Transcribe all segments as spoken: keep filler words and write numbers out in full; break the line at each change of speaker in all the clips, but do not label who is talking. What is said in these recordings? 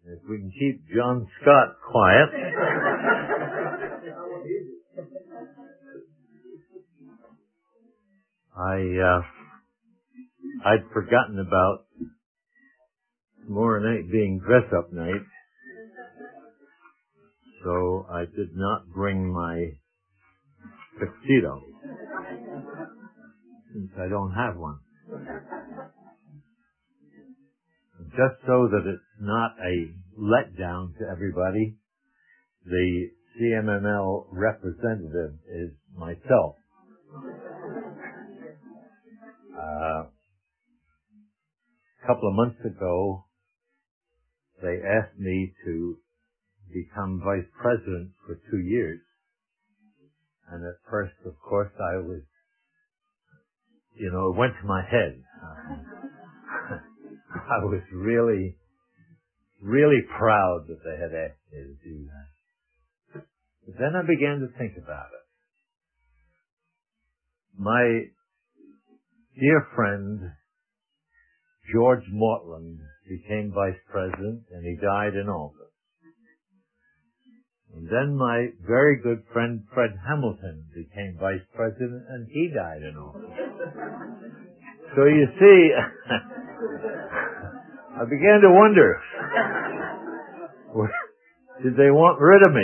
If we can keep John Scott quiet. I, uh, I'd forgotten about tomorrow night being dress-up night, so I did not bring my tuxedo, since I don't have one. Just so that it's not a letdown to everybody, the C M M L representative is myself. Uh, a couple of months ago, they asked me to become vice president for two years. And at first, of course, I was, you know, it went to my head. I was really, really proud that they had asked me to do that. But then I began to think about it. My dear friend, George Mortland, became vice president, and he died in office. And then my very good friend, Fred Hamilton, became vice president, and he died in office. So you see, I began to wonder, did they want rid of me?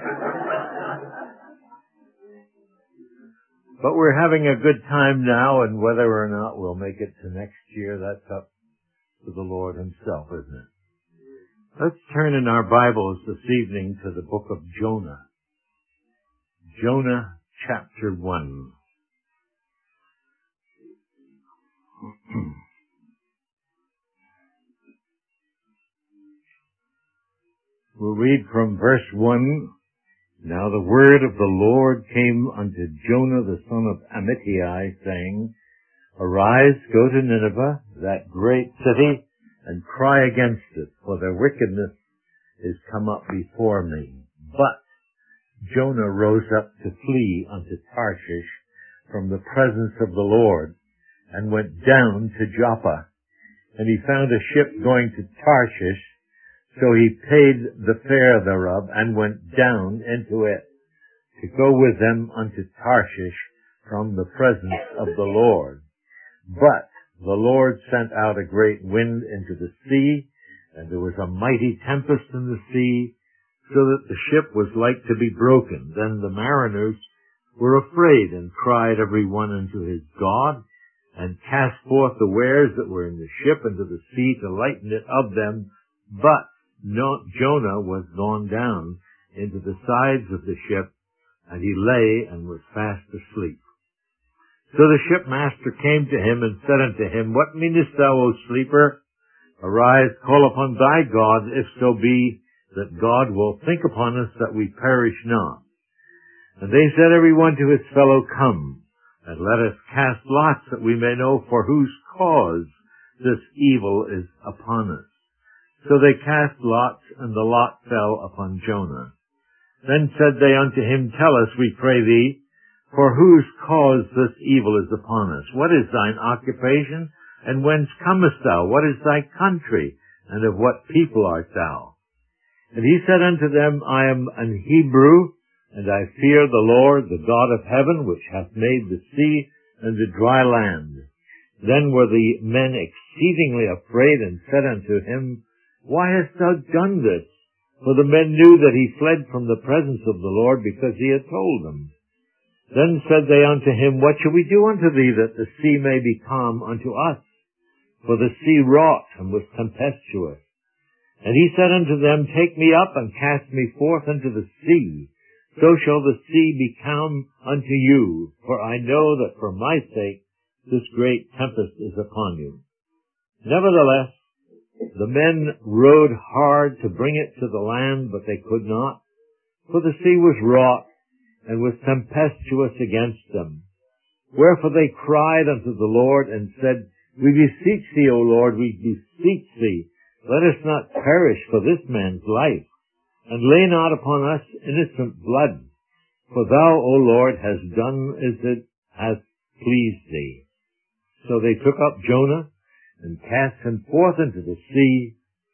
But we're having a good time now, and whether or not we'll make it to next year, that's up to the Lord himself, isn't it? Let's turn in our Bibles this evening to the book of Jonah. Jonah chapter one. We'll read from verse one. Now the word of the Lord came unto Jonah the son of Amittai, saying, Arise, go to Nineveh, that great city, and cry against it, for their wickedness is come up before me. But Jonah rose up to flee unto Tarshish from the presence of the Lord, and went down to Joppa. And he found a ship going to Tarshish, so he paid the fare thereof, and went down into it, to go with them unto Tarshish from the presence of the Lord. But the Lord sent out a great wind into the sea, and there was a mighty tempest in the sea, so that the ship was like to be broken. Then the mariners were afraid, and cried every one unto his God, and cast forth the wares that were in the ship into the sea to lighten it of them. But no, Jonah was gone down into the sides of the ship, and he lay and was fast asleep. So the shipmaster came to him and said unto him, What meanest thou, O sleeper? Arise, call upon thy God, if so be that God will think upon us that we perish not. And they said every one to his fellow, Come, and let us cast lots, that we may know for whose cause this evil is upon us. So they cast lots, and the lot fell upon Jonah. Then said they unto him, Tell us, we pray thee, for whose cause this evil is upon us? What is thine occupation? And whence comest thou? What is thy country? And of what people art thou? And he said unto them, I am an Hebrew, and I fear the Lord, the God of heaven, which hath made the sea and the dry land. Then were the men exceedingly afraid, and said unto him, Why hast thou done this? For the men knew that he fled from the presence of the Lord, because he had told them. Then said they unto him, What shall we do unto thee, that the sea may be calm unto us? For the sea wrought and was tempestuous. And he said unto them, Take me up and cast me forth into the sea. So shall the sea be calm unto you. For I know that for my sake this great tempest is upon you. Nevertheless, the men rowed hard to bring it to the land, but they could not. For the sea was wrought, and was tempestuous against them. Wherefore they cried unto the Lord, and said, We beseech thee, O Lord, we beseech thee, let us not perish for this man's life, and lay not upon us innocent blood. For thou, O Lord, hast done as it hath pleased thee. So they took up Jonah, and cast him forth into the sea,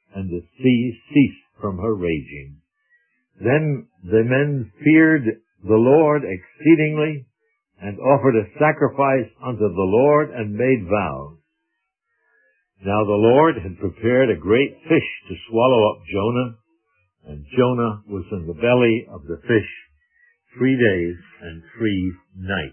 and the sea ceased from her raging. Then the men feared the Lord exceedingly, and offered a sacrifice unto the Lord, and made vows. Now the Lord had prepared a great fish to swallow up Jonah, and Jonah was in the belly of the fish three days and three nights.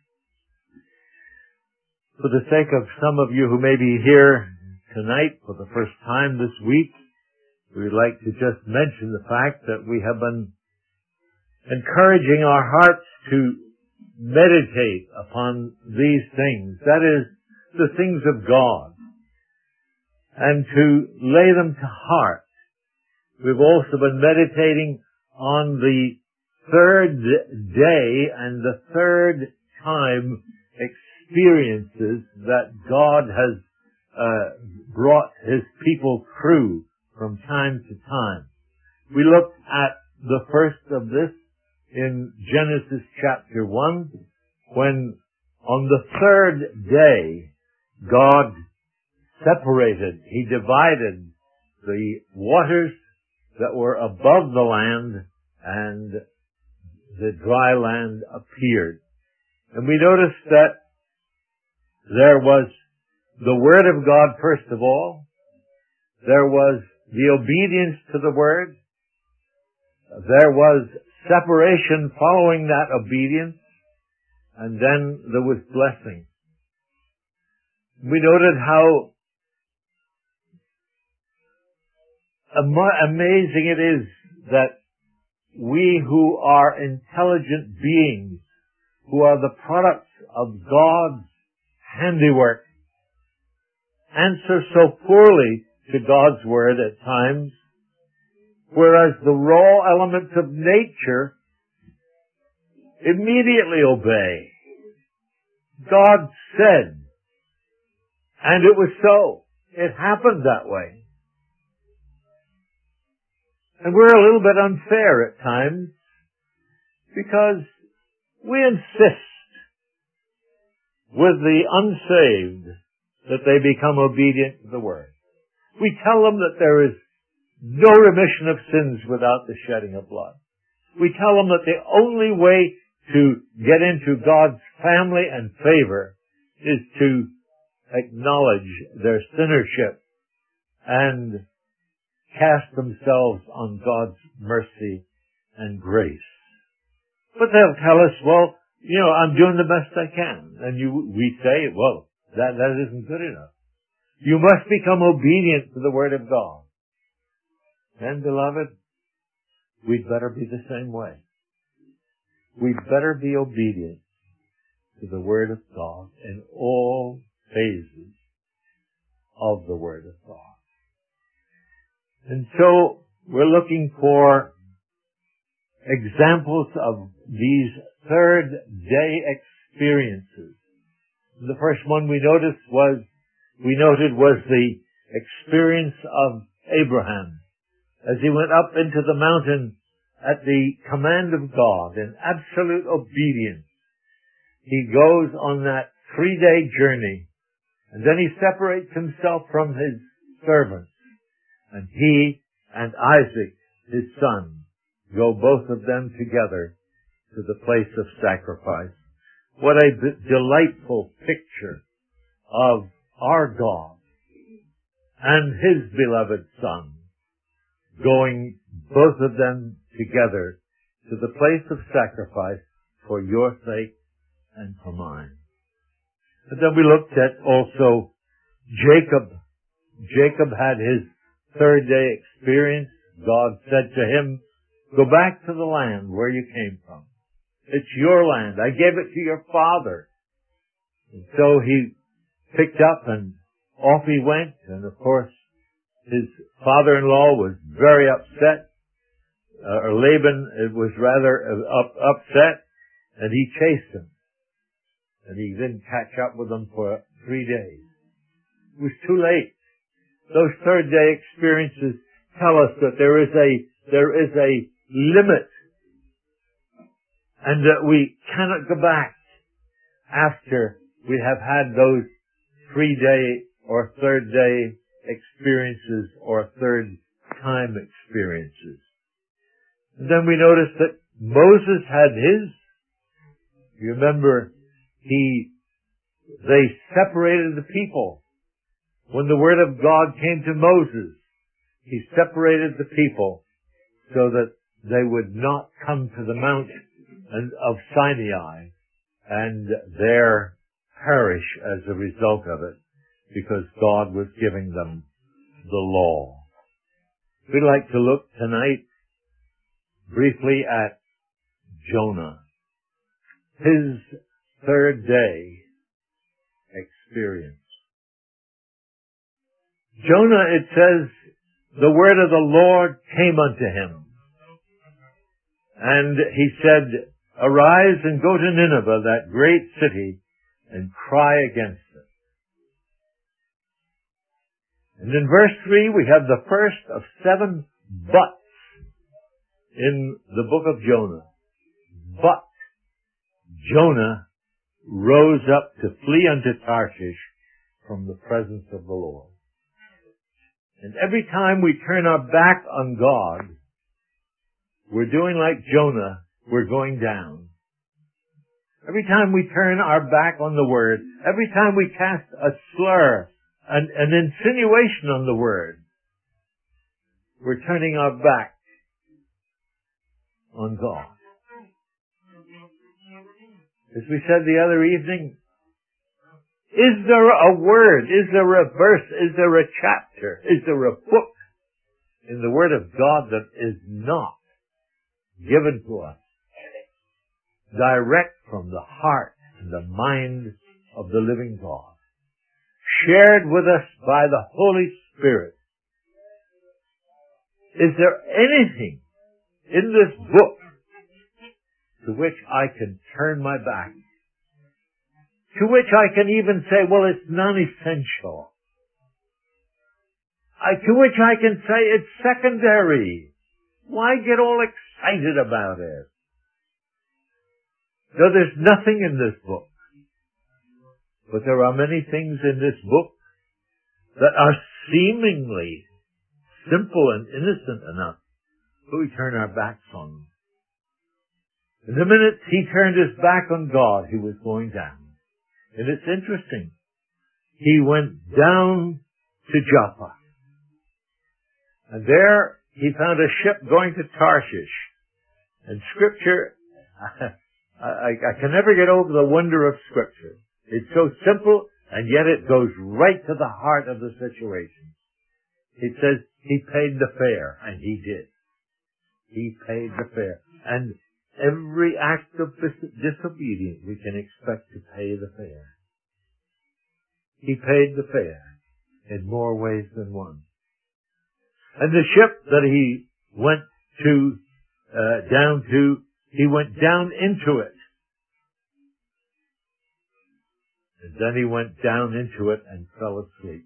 For the sake of some of you who may be here tonight for the first time this week, we would like to just mention the fact that we have been encouraging our hearts to meditate upon these things, that is, the things of God, and to lay them to heart. We've also been meditating on the third day and the third time experiences that God has uh, brought His people through from time to time. We looked at the first of this in Genesis chapter one, when on the third day God separated, He divided the waters that were above the land, and the dry land appeared. And we noticed that there was the Word of God first of all, there was the obedience to the Word, there was separation following that obedience, and then there was blessing. We noted how amazing it is that we who are intelligent beings, who are the products of God's handiwork, answer so poorly to God's Word at times, whereas the raw elements of nature immediately obey. God said, and it was so. It happened that way. And we're a little bit unfair at times because we insist with the unsaved that they become obedient to the Word. We tell them that there is no remission of sins without the shedding of blood. We tell them that the only way to get into God's family and favor is to acknowledge their sinnership and cast themselves on God's mercy and grace. But they'll tell us, well, you know, I'm doing the best I can. And you, we say, well, that, that isn't good enough. You must become obedient to the Word of God. And, beloved, we'd better be the same way. We'd better be obedient to the Word of God in all phases of the Word of God. And so, we're looking for examples of these third day experiences. The first one we noticed was, we noted was the experience of Abraham as he went up into the mountain at the command of God in absolute obedience. He goes on that three-day journey, and then he separates himself from his servants, and he and Isaac, his son, go both of them together to the place of sacrifice. What a b- delightful picture of our God and His beloved Son going, both of them together, to the place of sacrifice for your sake and for mine. And then we looked at also Jacob. Jacob had his third day experience. God said to him, go back to the land where you came from. It's your land. I gave it to your father. And so he picked up and off he went. And of course, his father-in-law was very upset. Uh, or Laban it was rather up, upset. And he chased him. And he didn't catch up with him for three days. It was too late. Those third day experiences tell us that there is a, there is a limit, and that we cannot go back after we have had those three day or third day experiences or third time experiences. And then we notice that Moses had his. You remember, he, they separated the people. When the word of God came to Moses, he separated the people so that they would not come to the mount of Sinai and there perish as a result of it, because God was giving them the law. We'd like to look tonight briefly at Jonah, his third day experience. Jonah, it says, the word of the Lord came unto him, and he said, arise and go to Nineveh, that great city, and cry against it. And in verse three, we have the first of seven buts in the book of Jonah. But Jonah rose up to flee unto Tarshish from the presence of the Lord. And every time we turn our back on God, we're doing like Jonah, we're going down. Every time we turn our back on the Word, every time we cast a slur, an, an insinuation on the Word, we're turning our back on God. As we said the other evening, is there a word, is there a verse, is there a chapter, is there a book in the Word of God that is not given to us direct from the heart and the mind of the living God, shared with us by the Holy Spirit? Is there anything in this book to which I can turn my back? To which I can even say, well, it's non-essential. I, to which I can say it's secondary. Why get all excited about it? No, there's nothing in this book. But there are many things in this book that are seemingly simple and innocent enough, but we turn our backs on them. And the minute he turned his back on God, he was going down. And it's interesting. He went down to Joppa. And there he found a ship going to Tarshish. And Scripture, I, I can never get over the wonder of Scripture. It's so simple, and yet it goes right to the heart of the situation. It says he paid the fare, and he did. He paid the fare. And every act of disobedience we can expect to pay the fare. He paid the fare in more ways than one. And the ship that he went to, uh, down to, he went down into it. And then he went down into it and fell asleep.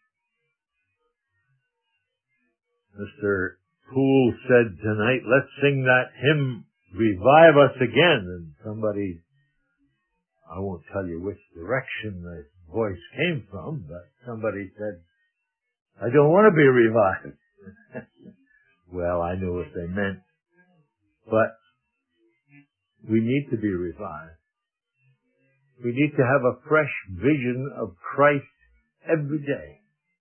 Mister Poole said tonight, let's sing that hymn, Revive Us Again. And somebody, I won't tell you which direction the voice came from, but somebody said, I don't want to be revived. Well, I knew what they meant. But we need to be revived. We need to have a fresh vision of Christ every day.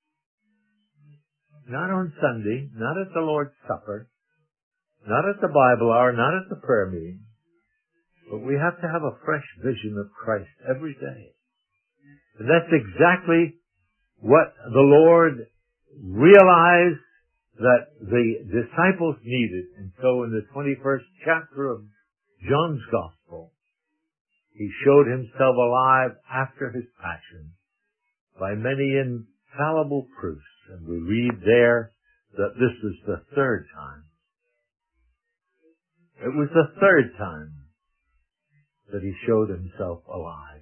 Not on Sunday, not at the Lord's Supper, not at the Bible hour, not at the prayer meeting, but we have to have a fresh vision of Christ every day. And that's exactly what the Lord realized that the disciples needed. And so in the twenty-first chapter of John's Gospel, he showed himself alive after his passion by many infallible proofs. And we read there that this was the third time. It was the third time that he showed himself alive.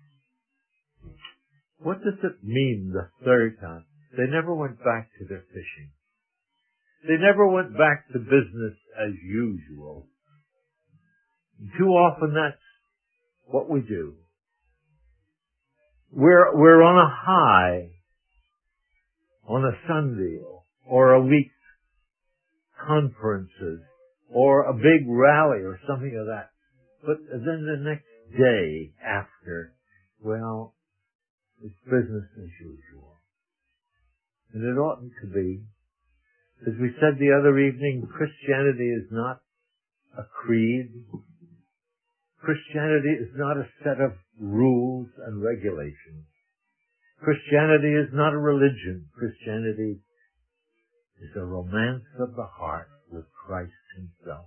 What does it mean the third time? They never went back to their fishing. They never went back to business as usual. And too often that's what we do. We're, we're on a high on a Sunday or a week's conferences or a big rally or something of that. But then the next day after, well, it's business as usual. And it oughtn't to be. As we said the other evening, Christianity is not a creed. Christianity is not a set of rules and regulations. Christianity is not a religion. Christianity is a romance of the heart with Christ himself.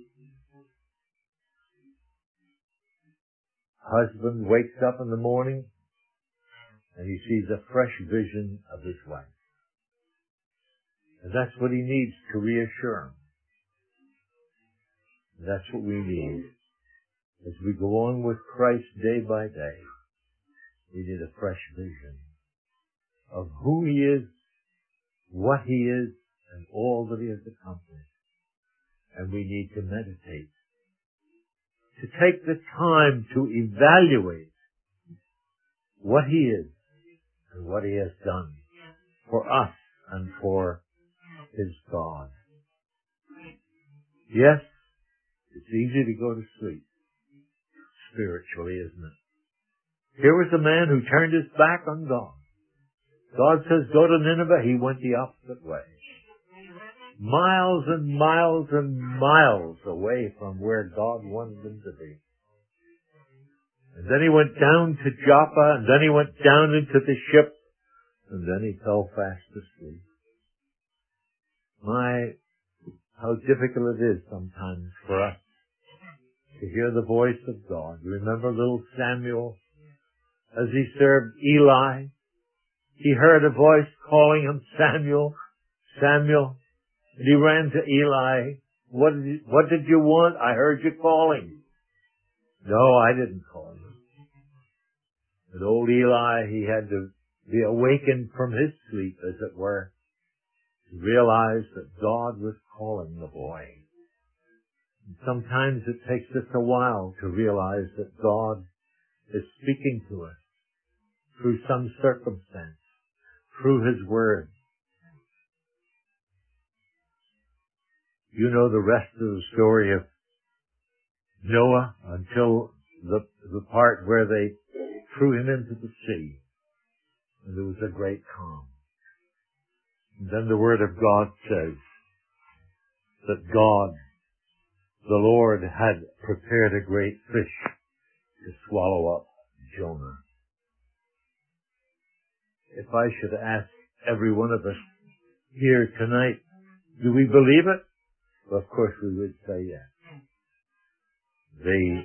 Husband wakes up in the morning and he sees a fresh vision of his wife. And that's what he needs to reassure him. And that's what we need. As we go on with Christ day by day, we need a fresh vision of who he is, what he is, and all that he has accomplished. And we need to meditate, to take the time to evaluate what he is and what he has done for us and for his God. Yes, it's easy to go to sleep spiritually, isn't it? Here was a man who turned his back on God. God says, go to Nineveh. He went the opposite way. Miles and miles and miles away from where God wanted him to be. And then he went down to Joppa, and then he went down into the ship, and then he fell fast asleep. My, how difficult it is sometimes for us to hear the voice of God. You remember little Samuel, as he served Eli? He heard a voice calling him, Samuel, Samuel. And he ran to Eli. What did you, what did you want? I heard you calling. No, I didn't call you. But old Eli, he had to be awakened from his sleep, as it were, to realize that God was calling the boy. And sometimes it takes us a while to realize that God is speaking to us through some circumstance, through his word. You know the rest of the story of Noah until the, the part where they threw him into the sea. And there was a great calm. And then the word of God says that God, the Lord, had prepared a great fish to swallow up Jonah. If I should ask every one of us here tonight, do we believe it? Well, of course we would say yes. The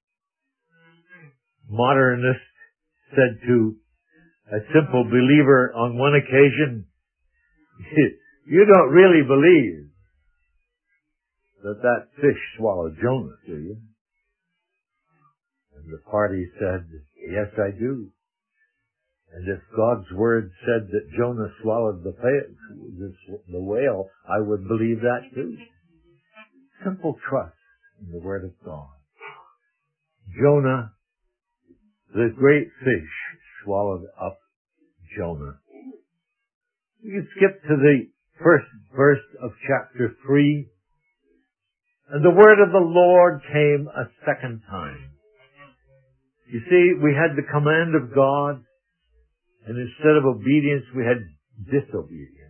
modernist said to a simple believer on one occasion, you don't really believe that that fish swallowed Jonah, do you? And the party said, yes, I do. And if God's word said that Jonah swallowed the, the whale, I would believe that too. Simple trust in the word of God. Jonah, the great fish, swallowed up Jonah. You can skip to the first verse of chapter three. And the word of the Lord came a second time. You see, we had the command of God, and instead of obedience, we had disobedience.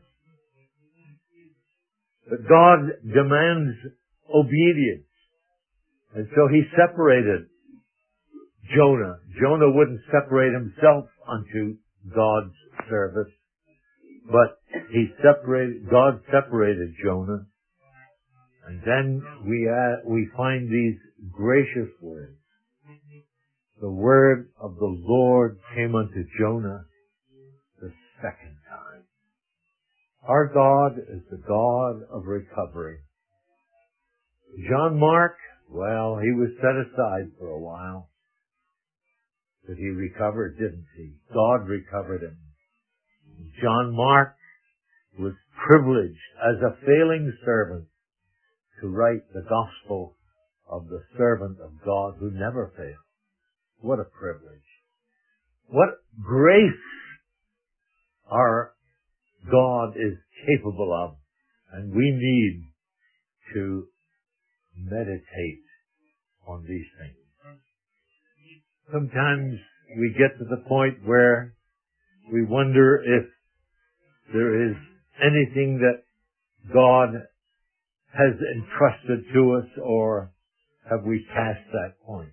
But God demands obedience. And so he separated Jonah. Jonah wouldn't separate himself unto God's service, but he separated, God separated Jonah. And then we uh, we find these gracious words. The word of the Lord came unto Jonah the second time. Our God is the God of recovery. John Mark, well, he was set aside for a while. But he recovered, didn't he? God recovered him. John Mark was privileged as a failing servant to write the gospel of the servant of God who never failed. What a privilege. What grace our God is capable of, and we need to meditate on these things. Sometimes we get to the point where we wonder if there is anything that God has entrusted to us, or have we passed that point?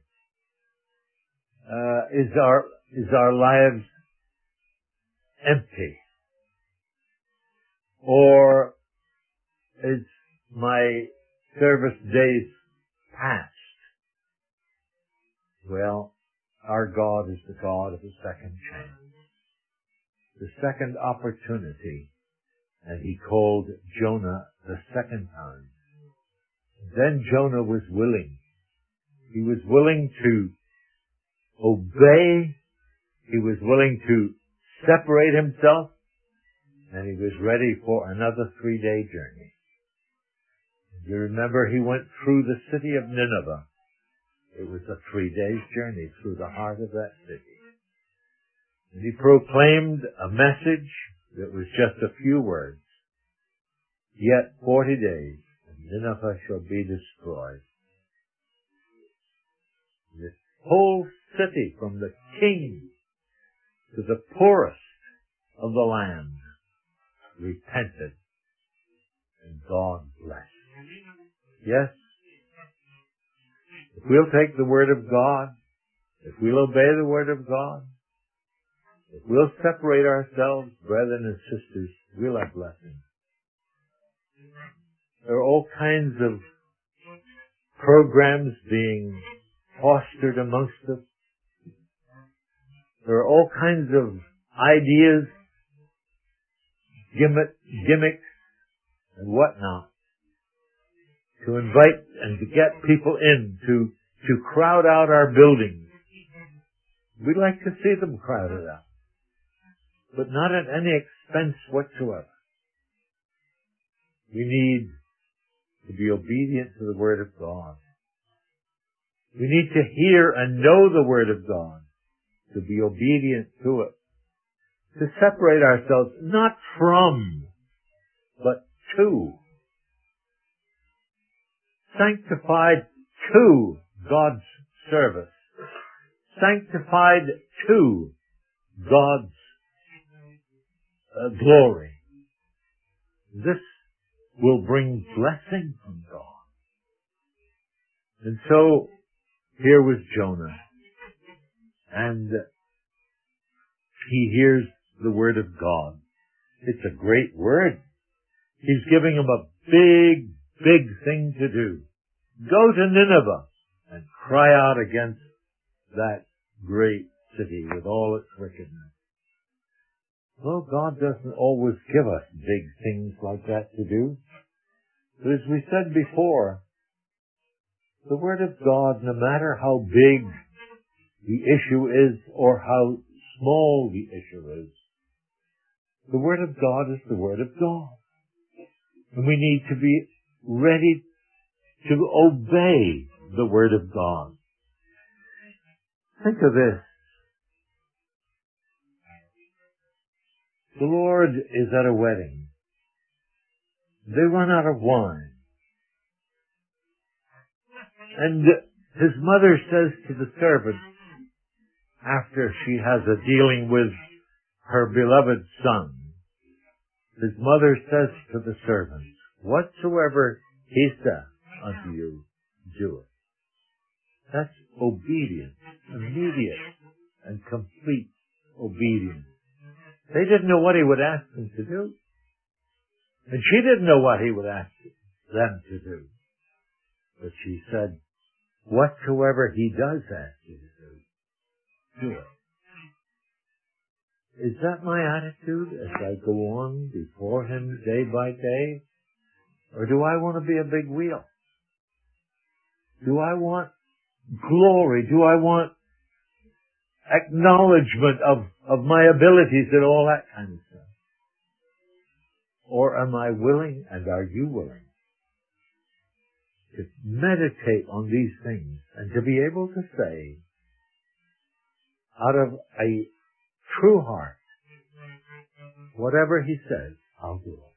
Uh, is our, is our lives empty? Or is my service days past? Well, our God is the God of the second chance, the second opportunity, and He called Jonah the second time. Then Jonah was willing. He was willing to obey. He was willing to separate himself, and he was ready for another three-day journey. You remember he went through the city of Nineveh. It was a three days journey through the heart of that city. And he proclaimed a message that was just a few words. Yet forty days, and Nineveh shall be destroyed. This whole city, from the king to the poorest of the land, repented, and God blessed. Yes, if we'll take the Word of God, if we'll obey the Word of God, if we'll separate ourselves, brethren and sisters, we'll have blessing. There are all kinds of programs being fostered amongst us. There are all kinds of ideas, gimmick, gimmicks, and whatnot to invite and to get people in, to, to crowd out our buildings. We'd like to see them crowded out, but not at any expense whatsoever. We need to be obedient to the Word of God. We need to hear and know the Word of God, to be obedient to it, to separate ourselves not from, but to, sanctified to God's service, sanctified to God's uh, glory. This will bring blessing from God. And so, here was Jonah, and he hears the Word of God. It's a great word. He's giving him a big, big thing to do. Go to Nineveh and cry out against that great city with all its wickedness. Well, God doesn't always give us big things like that to do. But as we said before, the Word of God, no matter how big the issue is or how small the issue is, the Word of God is the Word of God. And we need to be ready to obey the Word of God. Think of this. The Lord is at a wedding. They run out of wine. And his mother says to the servant, after she has a dealing with her beloved son, his mother says to the servant, whatsoever he says unto you, do it. That's obedience, immediate and complete obedience. They didn't know what he would ask them to do. And she didn't know what he would ask them to do. But she said, whatsoever he does ask you to do, do it. Is that my attitude as I go on before him day by day? Or do I want to be a big wheel? Do I want glory? Do I want acknowledgement of, of my abilities and all that kind of stuff? Or am I willing, and are you willing, to meditate on these things and to be able to say, out of a true heart, whatever he says, I'll do it.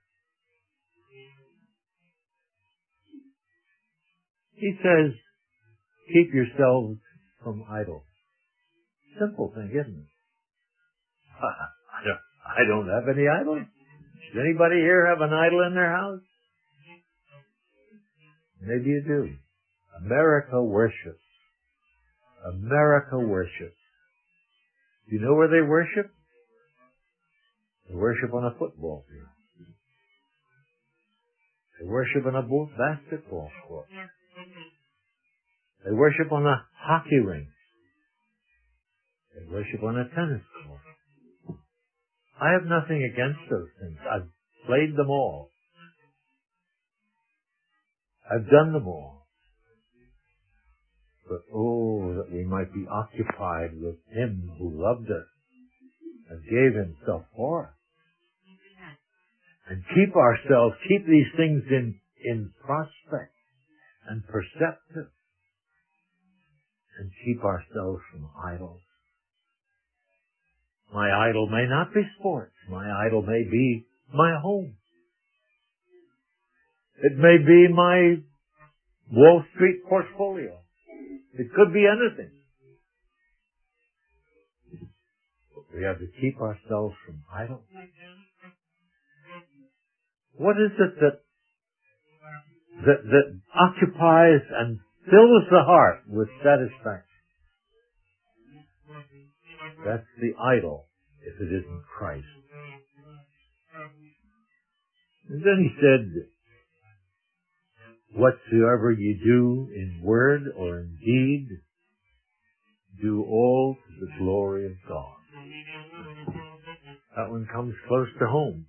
He says, keep yourselves from idols. Simple thing, isn't it? I don't, I don't have any idols. Does anybody here have an idol in their house? Maybe you do. America worships. America worships. Do you know where they worship? They worship on a football field. They worship on a basketball court. They worship on a hockey rink. They worship on a tennis court. I have nothing against those things. I've played them all. I've done them all. But oh, that we might be occupied with Him who loved us and gave Himself for us. And keep ourselves, keep these things in, in prospect and perceptive. And keep ourselves from idols. My idol may not be sports. My idol may be my home. It may be my Wall Street portfolio. It could be anything. But we have to keep ourselves from idols. What is it that, that, that occupies and fills the heart with satisfaction? That's the idol, if it isn't Christ. And then he said, whatsoever you do in word or in deed, do all to the glory of God. That one comes close to home.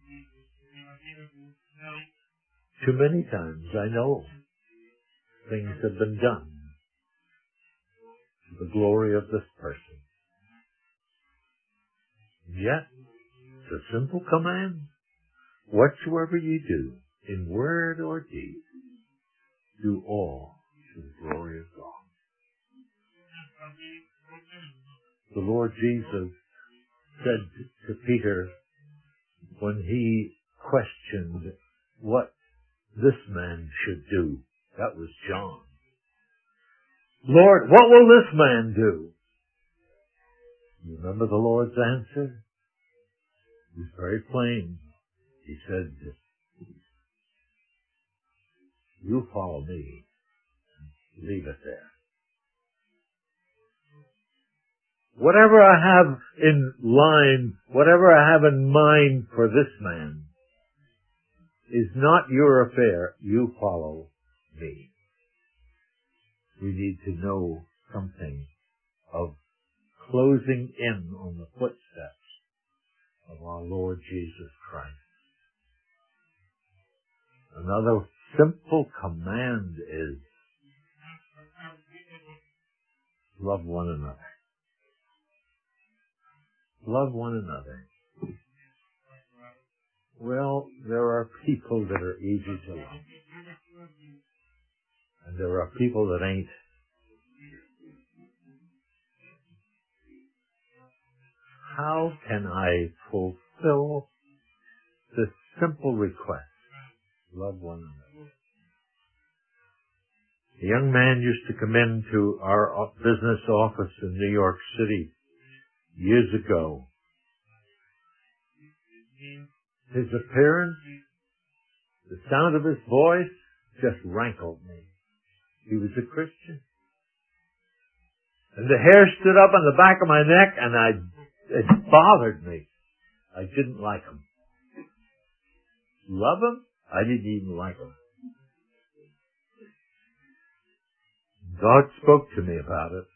Too many times, I know, things have been done to the glory of this person. Yet, it's a simple command. Whatsoever you do, in word or deed, do all to the glory of God. The Lord Jesus said to Peter when he questioned what this man should do, that was John. Lord, what will this man do? You remember the Lord's answer? It was very plain. He said, you follow me. Leave it there. Whatever I have in line, whatever I have in mind for this man is not your affair. You follow me. We need to know something of closing in on the footsteps of our Lord Jesus Christ. Another simple command is love one another. Love one another. Well, there are people that are easy to love. And there are people that ain't. How can I fulfill this simple request? Love one another. A young man used to come into our business office in New York City years ago. His appearance, the sound of his voice just rankled me. He was a Christian. And the hair stood up on the back of my neck and I, it bothered me. I didn't like him. Love him? I didn't even like him. God spoke to me about it.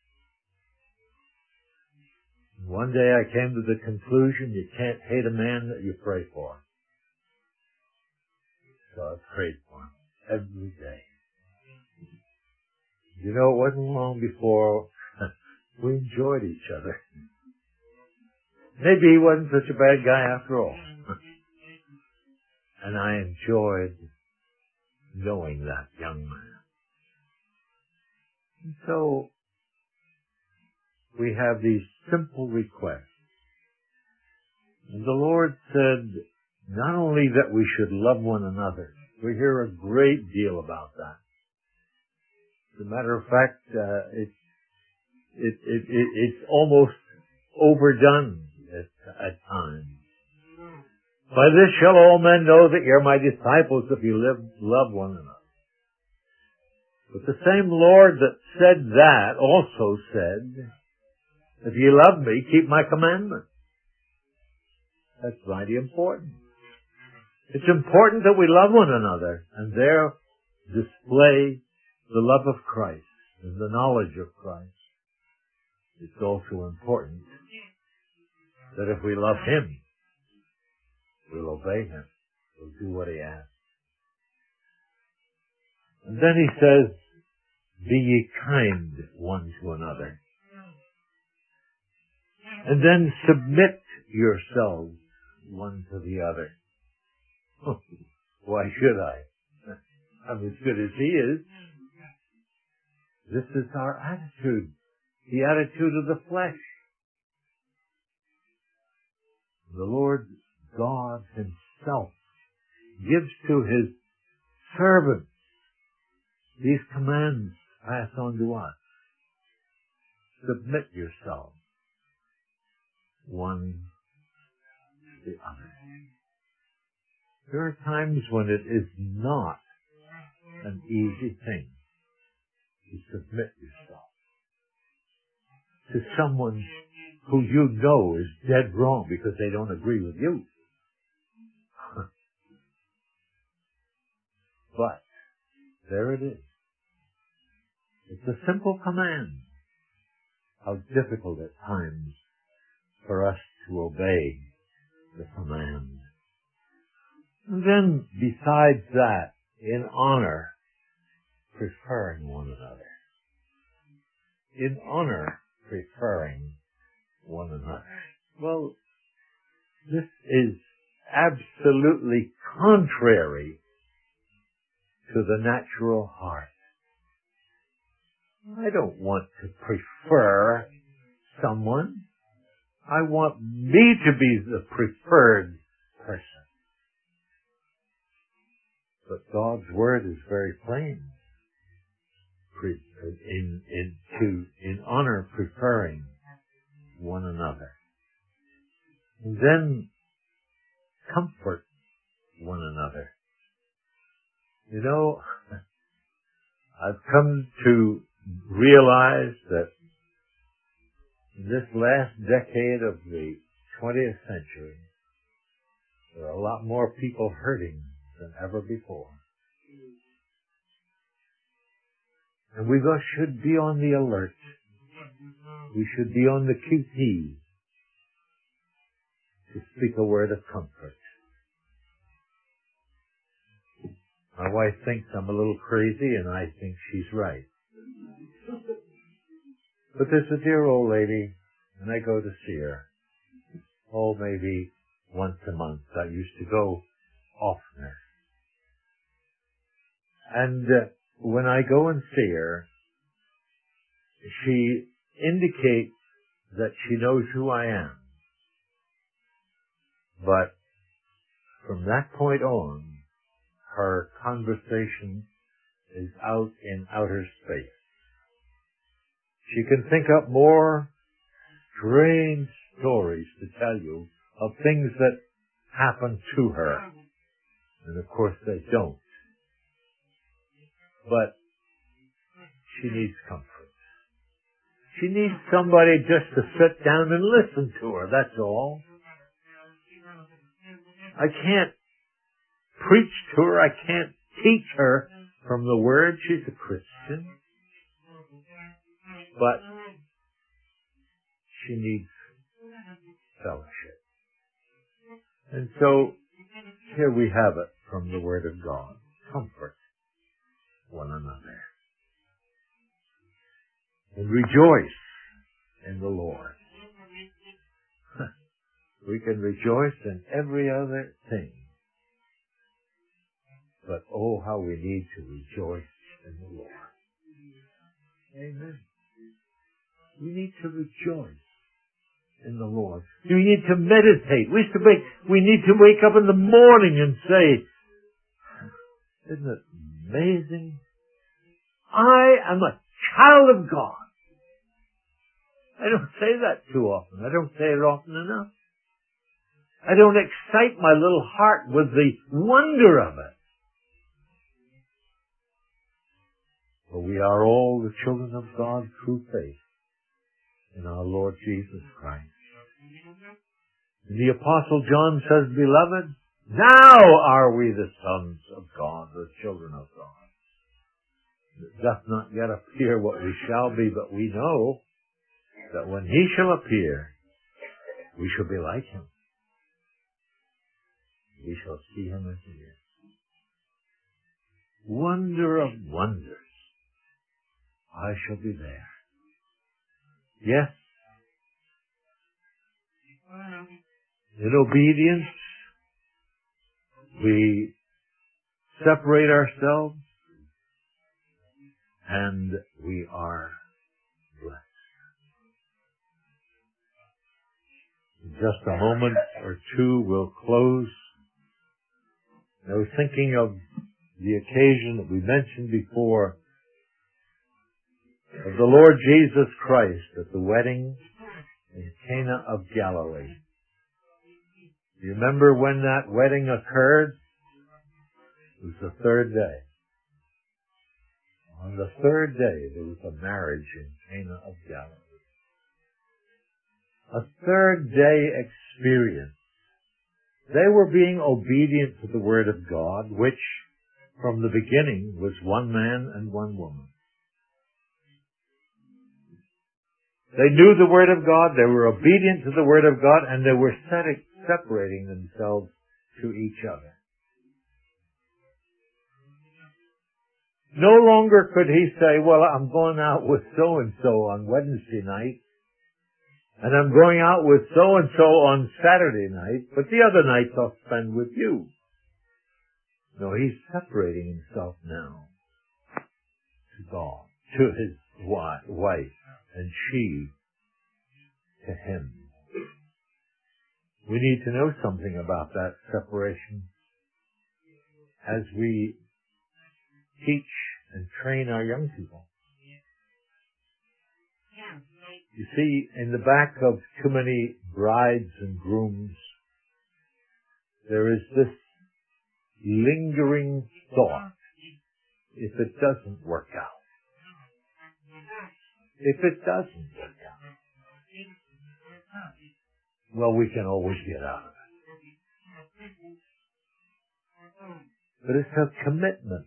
One day I came to the conclusion you can't hate a man that you pray for. So I prayed for him every day. You know, it wasn't long before we enjoyed each other. Maybe he wasn't such a bad guy after all. And I enjoyed knowing that young man. And so, we have these simple requests. And the Lord said, not only that we should love one another, we hear a great deal about that. As a matter of fact, uh, it, it, it, it, it's almost overdone at, at times. By this shall all men know that you're my disciples if you live, love one another. But the same Lord that said that also said, if you love me, keep my commandments. That's mighty important. It's important that we love one another and there display the love of Christ and the knowledge of Christ. It's also important that if we love Him, we'll obey Him. We'll do what He asks. And then He says, be ye kind one to another. And then submit yourselves one to the other. Why should I? I'm as good as He is. This is our attitude. The attitude of the flesh. The Lord God Himself gives to His servants these commands passed on to us. Submit yourselves one to the other. There are times when it is not an easy thing to submit yourself to someone who you know is dead wrong because they don't agree with you. But there it is. It's a simple command. How difficult at times for us to obey the command. And then, besides that, in honor, preferring one another. In honor, preferring one another. Well, this is absolutely contrary to the natural heart. I don't want to prefer someone. I want me to be the preferred person. But God's Word is very plain. In, in, to, in honor, preferring one another. And then comfort one another. You know, I've come to realize that in this last decade of the twentieth century, there are a lot more people hurting than ever before. And we should be on the alert. We should be on the Q T to speak a word of comfort. My wife thinks I'm a little crazy, and I think she's right. But there's a dear old lady, and I go to see her. Oh, maybe once a month. I used to go oftener. And uh, when I go and see her, she indicates that she knows who I am. But from that point on, her conversation is out in outer space. She can think up more strange stories to tell you of things that happen to her. And of course they don't. But she needs comfort. She needs somebody just to sit down and listen to her, that's all. I can't preach to her, I can't teach her from the Word. She's a Christian. But she needs fellowship. And so, here we have it from the Word of God. Comfort one another. And rejoice in the Lord. We can rejoice in every other thing. But oh, how we need to rejoice in the Lord. Amen. We need to rejoice in the Lord. You need to meditate. We, used to make, we need to wake up in the morning and say, isn't it amazing? I am a child of God. I don't say that too often. I don't say it often enough. I don't excite my little heart with the wonder of it. For we are all the children of God through faith in our Lord Jesus Christ. And the Apostle John says, beloved, now are we the sons of God, the children of God. It doth not yet appear what we shall be, but we know that when he shall appear, we shall be like him. We shall see him as he is. Wonder of wonders. I shall be there. Yes. In obedience, we separate ourselves and we are blessed. In just a moment or two, we'll close. I was thinking of the occasion that we mentioned before of the Lord Jesus Christ at the wedding in Cana of Galilee. Do you remember when that wedding occurred? It was the third day. On the third day, there was a marriage in Cana of Galilee. A third day experience. They were being obedient to the Word of God, which from the beginning was one man and one woman. They knew the Word of God, they were obedient to the Word of God, and they were separating themselves to each other. No longer could he say, well, I'm going out with so-and-so on Wednesday night, and I'm going out with so-and-so on Saturday night, but the other nights I'll spend with you. No, he's separating himself now to God, to his wife, and she to him. We need to know something about that separation as we teach and train our young people. You see, in the back of too many brides and grooms, there is this lingering thought, if it doesn't work out. If it doesn't work out, well, we can always get out of it. But it's a commitment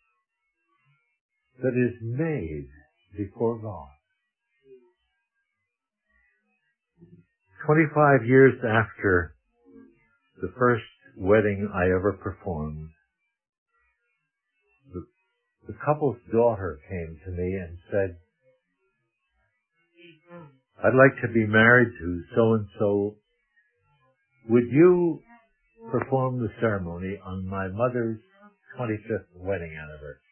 that is made before God. Twenty-five years after the first wedding I ever performed, the, the couple's daughter came to me and said, I'd like to be married to so-and-so. Would you perform the ceremony on my mother's twenty-fifth wedding anniversary?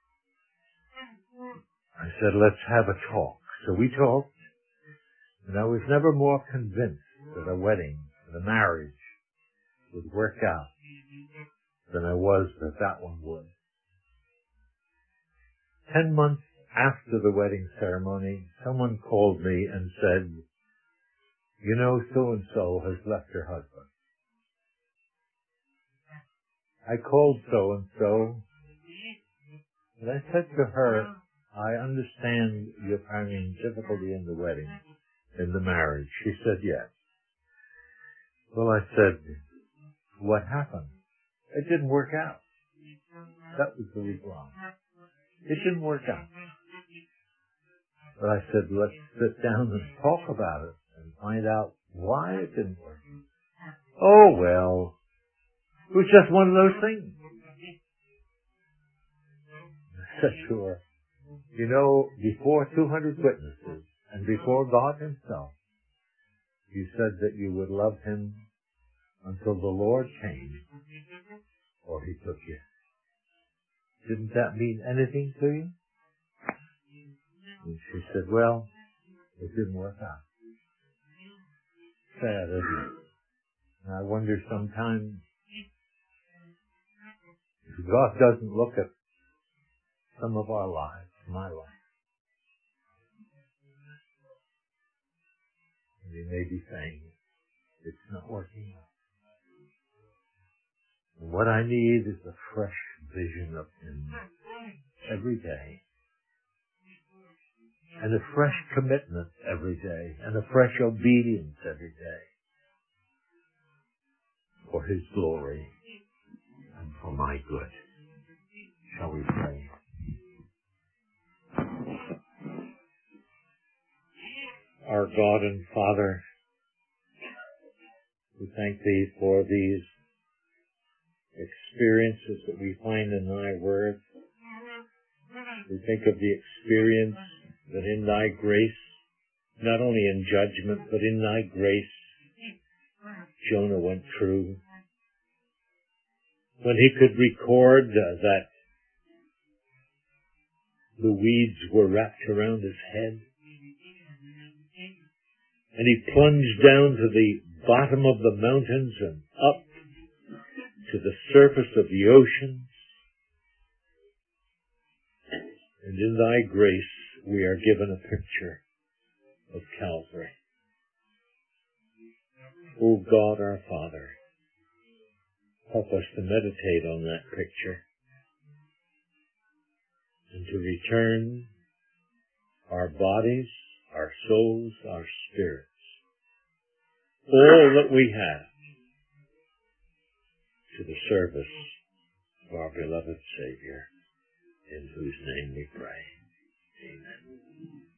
I said, let's have a talk. So we talked, and I was never more convinced that a wedding, that a marriage would work out than I was that that one would. Ten months after the wedding ceremony, someone called me and said, you know, so-and-so has left her husband. I called so-and-so, and I said to her, I understand you're having difficulty in the wedding, in the marriage. She said, yes. Well, I said, what happened? It didn't work out. That was the week long. It didn't work out. But I said, let's sit down and talk about it and find out why it didn't work. Oh, well, it was just one of those things. I said to her, you know, before two hundred witnesses and before God himself, you said that you would love him until the Lord came or he took you. Didn't that mean anything to you? And she said, well, it didn't work out. sad, isn't it? And I wonder sometimes if God doesn't look at some of our lives, my life, and He may be saying, it's not working out. And what I need is a fresh vision of Him every day, and a fresh commitment every day, and a fresh obedience every day for His glory and for my good. Shall we pray? Our God and Father, we thank Thee for these experiences that we find in Thy Word. We think of the experience that in Thy grace, not only in judgment, but in Thy grace, Jonah went through. When he could record uh, that the weeds were wrapped around his head, and he plunged down to the bottom of the mountains and up to the surface of the oceans. And in Thy grace, we are given a picture of Calvary. O God, our Father, help us to meditate on that picture and to return our bodies, our souls, our spirits, all that we have, to the service of our beloved Savior, in whose name we pray. Amen.